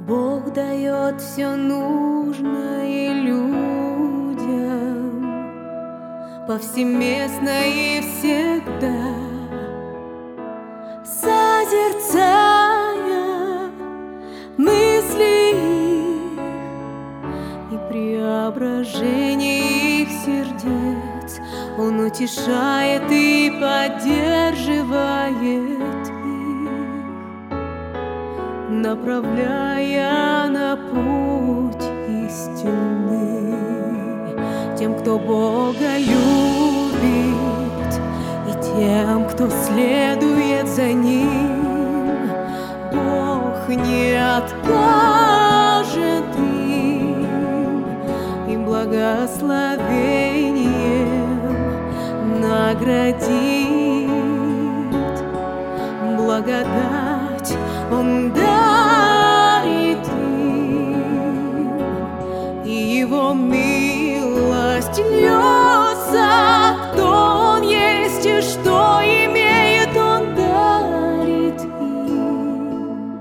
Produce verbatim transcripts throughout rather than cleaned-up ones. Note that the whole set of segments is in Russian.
Бог дает все нужное людям повсеместно и всегда, созерцая мысли их и преображение их сердец. Он утешает и поддерживает их, направляя на путь истины. Тем, кто Бога любит, и тем, кто следует за Ним, Бог не откажет им, и благословением наградит. Благодать Он дарит им, и Его милость льется. Кто Он есть и что имеет, Он дарит им.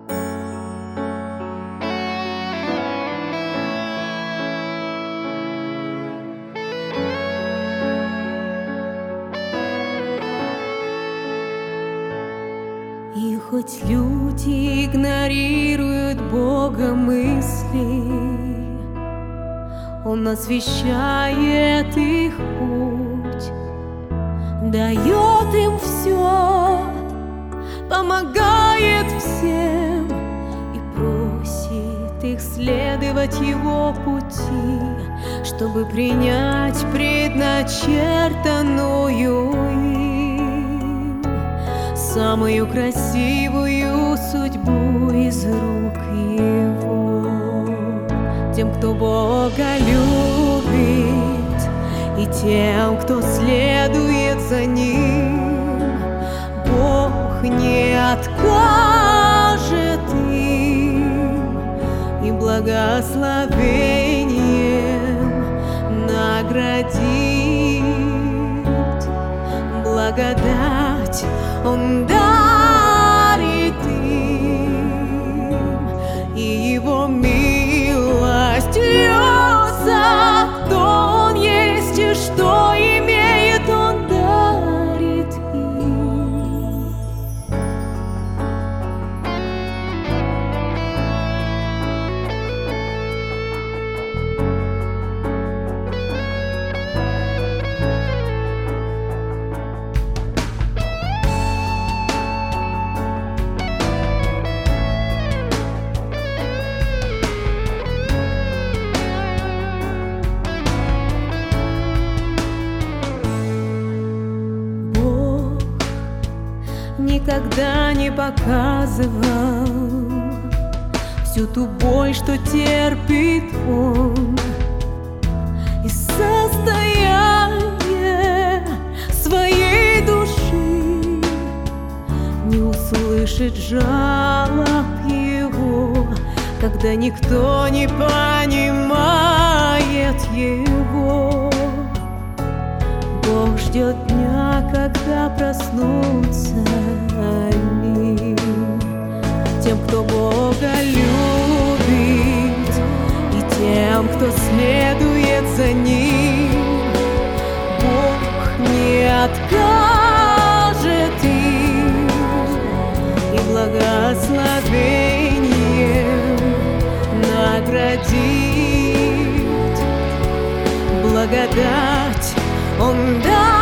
И хоть люди игнорируют Бога мысли, Он освещает их путь, дает им все, помогает всем и просит их следовать Его пути, чтобы принять предначертанную им самую красивую судьбу из рук Его. Тем, кто Бога любит, и тем, кто следует за Ним, Бог не откажет им, и благословением наградит. Благодать Он дарит им, и Его милость льется. Кто Он есть и что имеет, Он дарит им. Никогда не показывал всю ту боль, что терпит Он, и состояние своей души не услышит жалоб Его, когда никто не понимает Его. Бог ждет дня, когда проснутся они. Тем, кто Бога любит, и тем, кто следует за Ним, Бог не откажет им, и благословением наградит. Благодать Он даст.